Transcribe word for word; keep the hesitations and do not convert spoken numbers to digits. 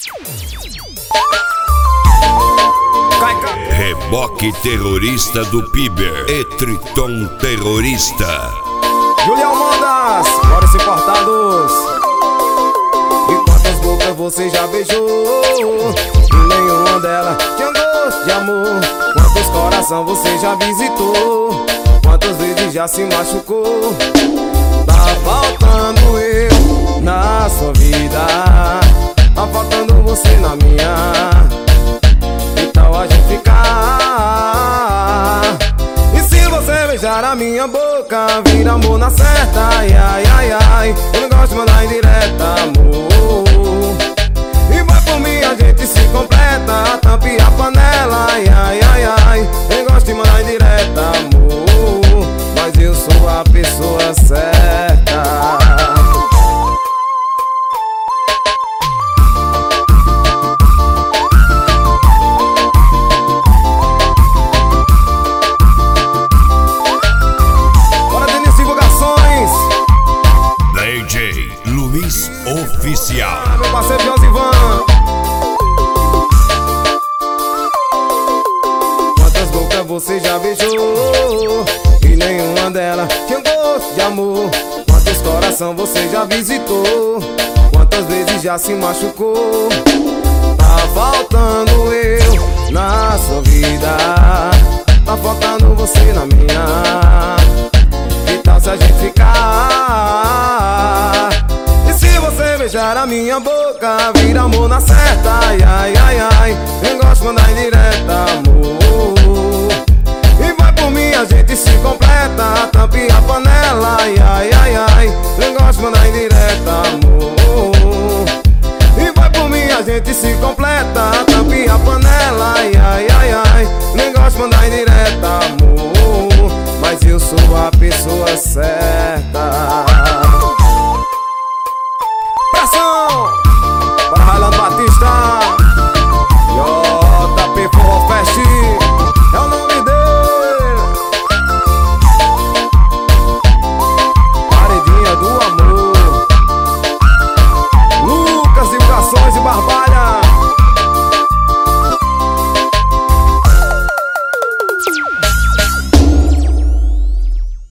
Reboque terrorista do Piber e Triton terrorista. Julião Mandas, Boris Importados. E quantas bocas você já beijou e nenhuma delas tinha gosto de amor? Quantos coração você já visitou? Quantas vezes já se machucou? Tá faltando eu na sua vida, tá faltando você na minha. Que tal a gente ficar? E se você beijar a minha boca, vira amor na certa. Ai, ai, ai, ai, eu não gosto de mandar indireta, amor. E vai por mim, a gente se completa, tampa e a panela. Ai, ai, ai, ai, eu gosto de mandar indireta, amor. Mas eu sou a pessoa certa. D J Luiz Oficial. Meu parceiro Josivan. Quantas bocas você já beijou e nenhuma delas tinha gosto de amor? Quantos coração você já visitou? Quantas vezes já se machucou? Tá faltando eu na sua vida, tá faltando você na minha. Que tal se a gente ficar? E se você beijar a minha boca, vira amor na certa. Ai, ai, ai, ai, eu gosto de mandar indireta, amor. E vai por mim, a gente se completa, tampa e a panela. Ai, ai, ai, ai, eu gosto de mandar indireta, amor. E vai por mim, a gente se completa, tampa e a panela. Ai, ai, ai, ai, nem gosto de mandar indireta, amor. Mas eu sou a pessoa certa.